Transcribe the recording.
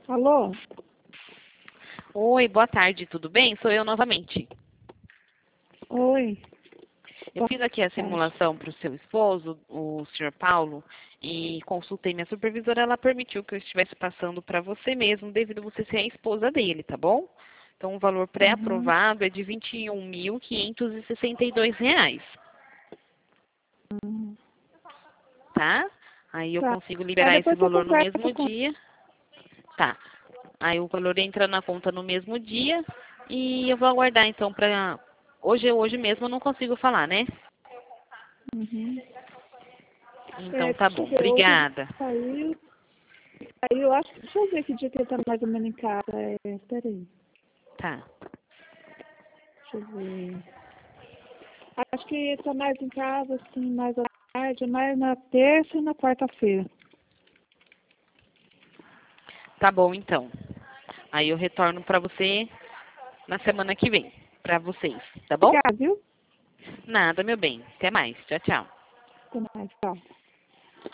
Alô? Oi, boa tarde, tudo bem? Sou eu novamente. Oi. Eu Boa fiz aqui a tarde. simulação para o seu esposo, o senhor Paulo, e consultei minha supervisora, ela permitiu que eu estivesse passando para você mesmo, devido a você ser a esposa dele, tá bom? Então, o valor Uhum. pré-aprovado é de R$ 21.562, Uhum. tá? Aí eu Tá. consigo Tá, liberar esse depois você valor no conversa mesmo com... dia. Tá. Aí o valor entra na conta no mesmo dia e eu vou aguardar então para hoje mesmo eu não consigo falar, né? Uhum. Então tá Deixa eu bom. ver, hoje ele Obrigada. saiu. Eu acho... Deixa eu ver que dia que ele tá mais ou menos em casa. Peraí. Tá. Deixa eu ver. Acho que ele tá mais em casa, assim, mais à tarde, mais na terça e na quarta-feira. Tá bom então. Aí eu retorno para você na semana que vem, para vocês, tá bom? Obrigada, viu? Nada, meu bem. Até mais. Tchau, tchau. Até mais, tchau.